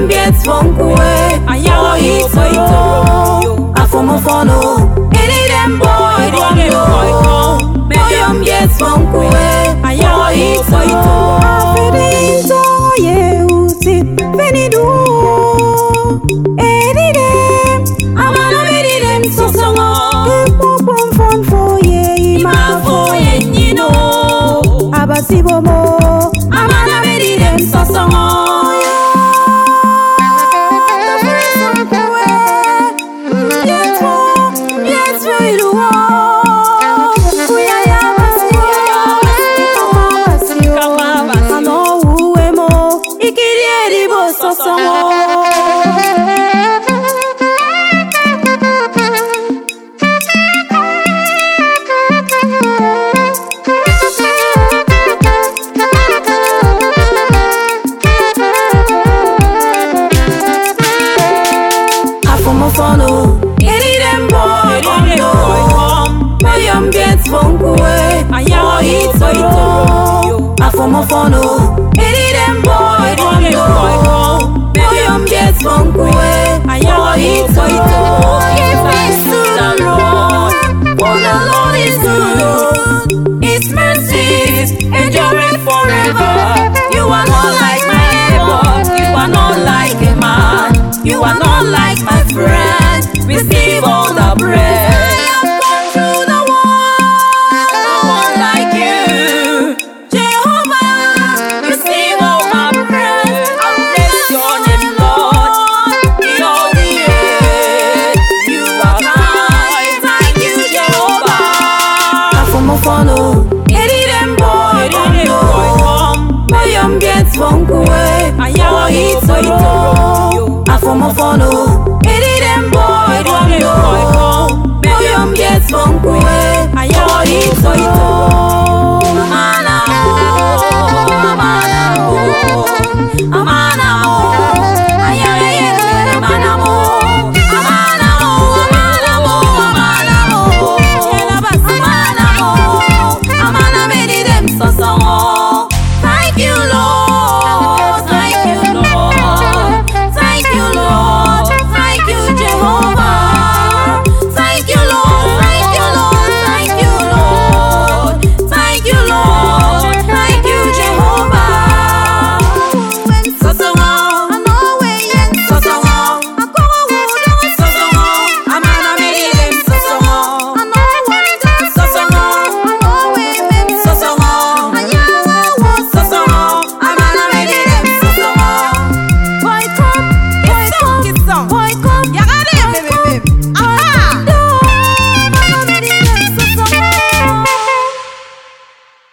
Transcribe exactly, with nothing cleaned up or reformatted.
Moyom gets one way. Oh, it's so ito. I form a funnel. Any them boy don't know. Moyom gets one way. Oh, it's so ito. Afidinto ye uti venido. Any them. Amana many them so songo. Pom pom for ye Ma for ye you know. abasibo mo. Amana many them so songo. Funnel. Any them boy don't know. Moyom gets one way. Oh, it's so ito. I form a funnel. Any them boy don't know. Moyom gets one way. Oh, it's so ito. Give thanks to the Lord, for the Lord is good. His mercies enduring forever. You are not like my neighbor. You are not like a man. You are not like my friend. Receive all the praise. I have gone through the world. No one like you, Jehovah. Receive all my praise. I bless your name, Lord. In all the earth, you are kind. Thank you, Jehovah. I form a funnel. Any them boy don't know. Moyom gets one way. Oh, it's so ito. I form a funnel. Any them boy don't know. Moyom gets one way. Oh, it's so ito.